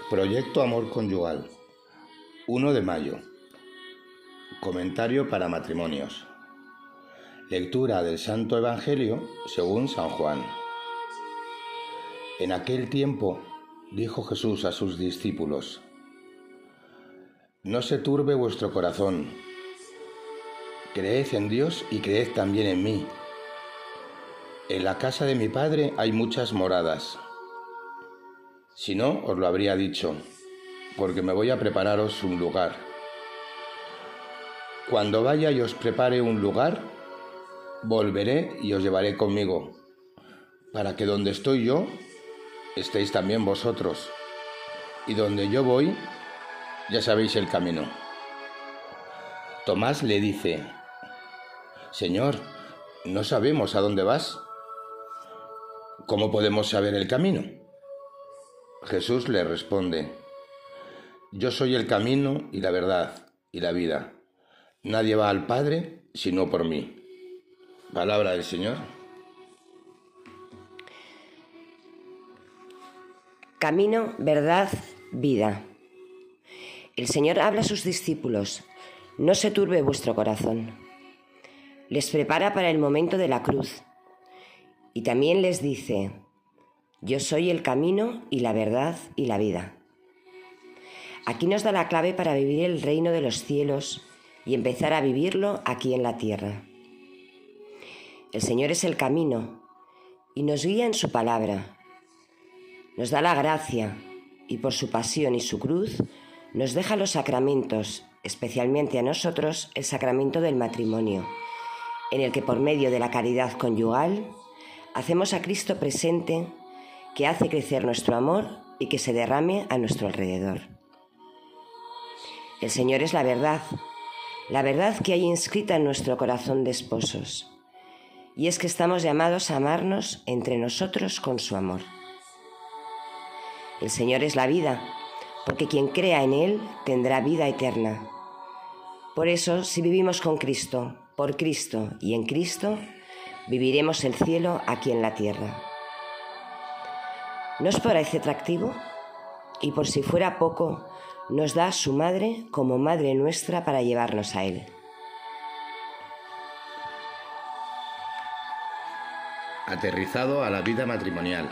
Proyecto Amor Conyugal, 1 de mayo. Comentario para matrimonios. Lectura del Santo Evangelio según San Juan. En aquel tiempo dijo Jesús a sus discípulos: No se turbe vuestro corazón. Creed en Dios y creed también en mí. En la casa de mi Padre hay muchas moradas. Si no, os lo habría dicho, porque me voy a prepararos un lugar. Cuando vaya y os prepare un lugar, volveré y os llevaré conmigo, para que donde estoy yo, estéis también vosotros. Y donde yo voy, ya sabéis el camino. Tomás le dice: Señor, no sabemos a dónde vas. ¿Cómo podemos saber el camino? Jesús le responde: Yo soy el camino y la verdad y la vida. Nadie va al Padre sino por mí. Palabra del Señor. Camino, verdad, vida. El Señor habla a sus discípulos: no se turbe vuestro corazón. Les prepara para el momento de la cruz. Y también les dice: yo soy el camino y la verdad y la vida. Aquí nos da la clave para vivir el reino de los cielos y empezar a vivirlo aquí en la tierra. El Señor es el camino y nos guía en su palabra. Nos da la gracia y por su pasión y su cruz nos deja los sacramentos, especialmente a nosotros el sacramento del matrimonio, en el que por medio de la caridad conyugal hacemos a Cristo presente, que hace crecer nuestro amor y que se derrame a nuestro alrededor. El Señor es la verdad que hay inscrita en nuestro corazón de esposos, y es que estamos llamados a amarnos entre nosotros con su amor. El Señor es la vida, porque quien crea en Él tendrá vida eterna. Por eso, si vivimos con Cristo, por Cristo y en Cristo, viviremos el cielo aquí en la tierra. ¿No os parece atractivo? Y por si fuera poco, nos da a su madre como madre nuestra para llevarnos a Él. Aterrizado a la vida matrimonial.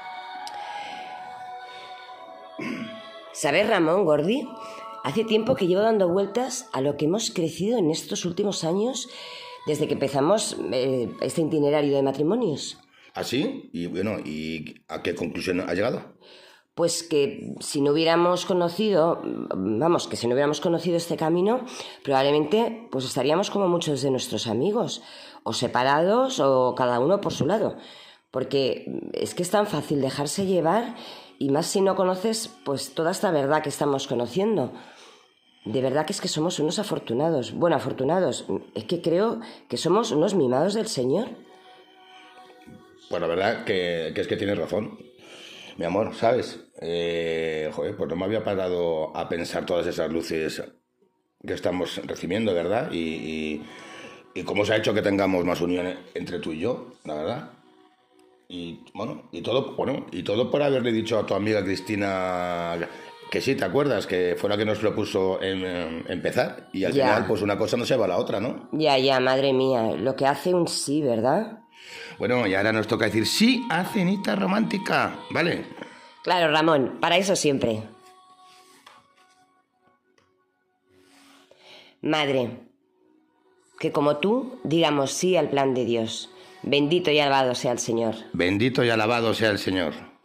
¿Sabes, Ramón, Gordi? Hace tiempo que llevo dando vueltas a lo que hemos crecido en estos últimos años desde que empezamos este itinerario de matrimonios. ¿Ah, sí? Y bueno, ¿y a qué conclusión ha llegado? Pues que si no hubiéramos conocido este camino, probablemente pues estaríamos como muchos de nuestros amigos, o separados o cada uno por su lado, porque es que es tan fácil dejarse llevar, y más si no conoces pues toda esta verdad que estamos conociendo. De verdad que es que somos unos afortunados. Bueno, afortunados, es que creo que somos unos mimados del Señor. Pues la verdad que es que tienes razón, mi amor, ¿sabes? Pues no me había parado a pensar todas esas luces que estamos recibiendo, ¿verdad? Y cómo se ha hecho que tengamos más unión entre tú y yo, la verdad. Y todo por haberle dicho a tu amiga Cristina que sí, ¿te acuerdas? Que fue la que nos propuso empezar. Y al final, pues una cosa no se va a la otra, ¿no? Ya, madre mía, lo que hace un sí, ¿verdad? Bueno, y ahora nos toca decir sí a cenita romántica, ¿vale? Claro, Ramón, para eso siempre. Madre, que como tú digamos sí al plan de Dios. Bendito y alabado sea el Señor. Bendito y alabado sea el Señor.